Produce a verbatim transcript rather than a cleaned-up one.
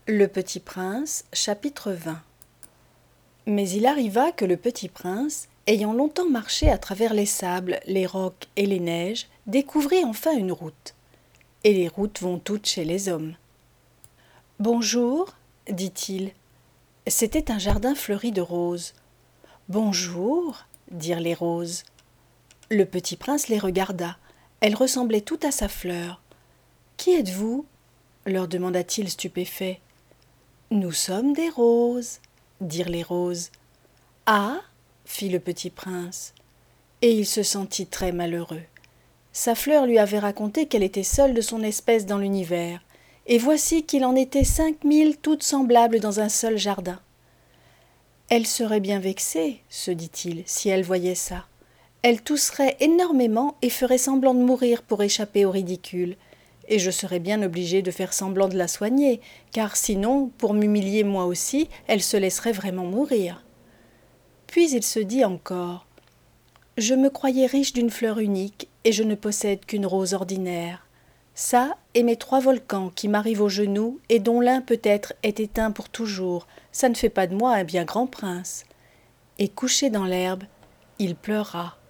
Le Petit Prince, chapitre vingt. Mais il arriva que le Petit Prince, ayant longtemps marché à travers les sables, les rocs et les neiges, découvrit enfin une route. Et les routes vont toutes chez les hommes. « Bonjour, dit-il. C'était un jardin fleuri de roses. « Bonjour, dirent les roses. Le Petit Prince les regarda. Elles ressemblaient toutes à sa fleur. « Qui êtes-vous » leur demanda-t-il stupéfait. « Nous sommes des roses, dirent les roses. « Ah » fit le Petit Prince, et il se sentit très malheureux. Sa fleur lui avait raconté qu'elle était seule de son espèce dans l'univers, et voici qu'il en était cinq mille toutes semblables dans un seul jardin. Elle serait bien vexée, se dit-il, si elle voyait ça. Elle tousserait énormément et ferait semblant de mourir pour échapper au ridicule. Et je serais bien obligé de faire semblant de la soigner, car sinon, pour m'humilier moi aussi, elle se laisserait vraiment mourir. Puis il se dit encore « Je me croyais riche d'une fleur unique, et je ne possède qu'une rose ordinaire. Ça et mes trois volcans qui m'arrivent aux genoux, et dont l'un peut-être est éteint pour toujours, ça ne fait pas de moi un bien grand prince. » Et couché dans l'herbe, il pleura.